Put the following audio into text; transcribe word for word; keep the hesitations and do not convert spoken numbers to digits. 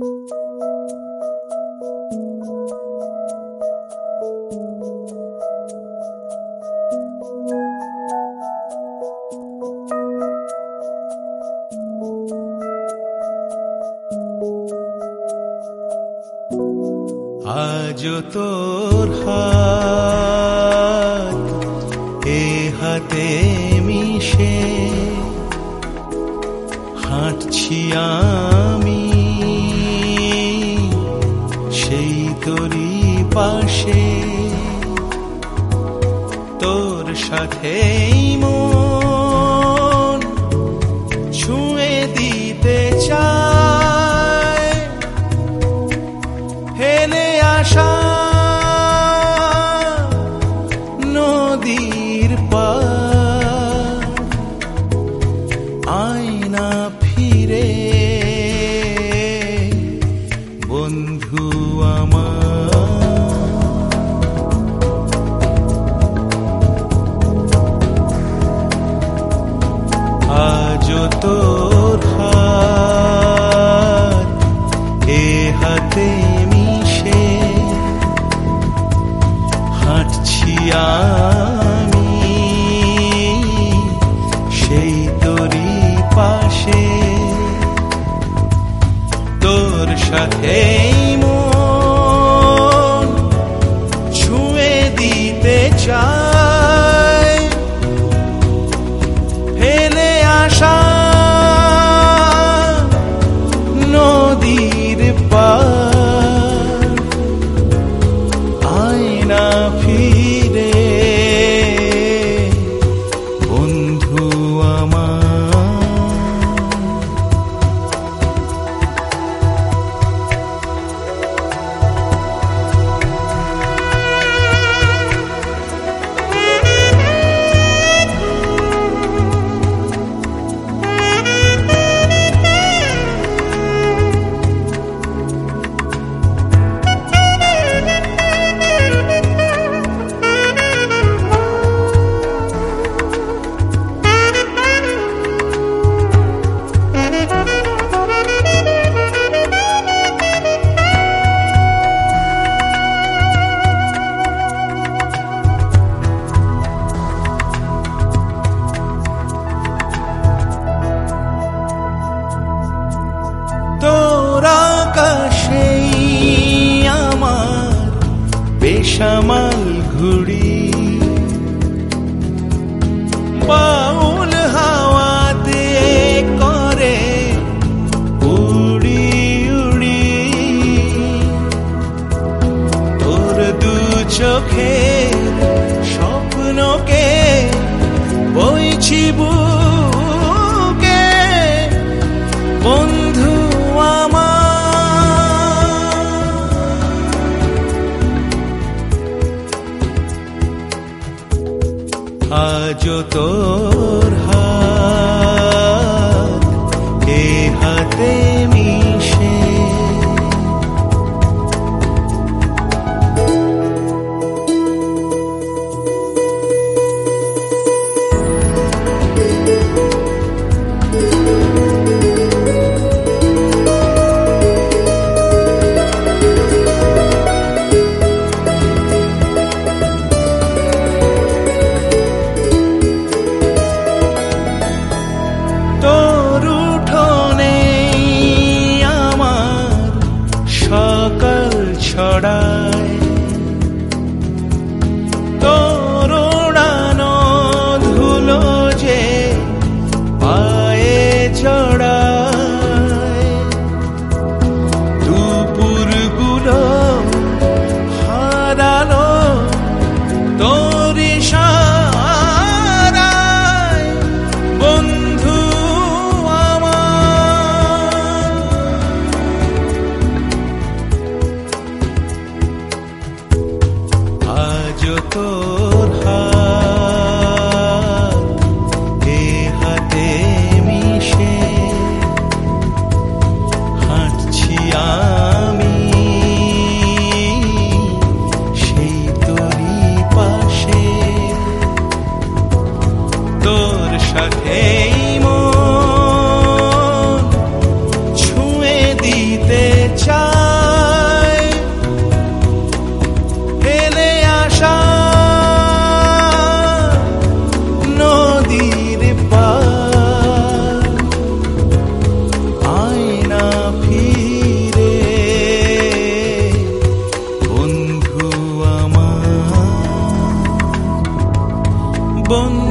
আজও তোর হাত এ হাতে মিশে হাঁটছি আমি সেই তোরই পাশে, তোর সাথেই মন ছুঁয়ে দিতে চায় হেলে আসা নদীর পার। আয়না ফিরে বন্ধু আমার, আজও তোর হাত এ হাতে মিশে হাঁটছি আমি সেই তোরই পাশে, তোর সাথেই মন ছুঁয়ে দিতে চায় ফেলে আসা নদীর পার। আয়না ফিরে বন্ধু আমার, তোর আকাশেই আমার বেসামাল ঘুড়ি, বাউল হাওয়াতে করে উড়ি উড়ি, তোর দু চোখে স্বপ্নকে বইছি বুকে বন্ধু আজও তোর বন্ধু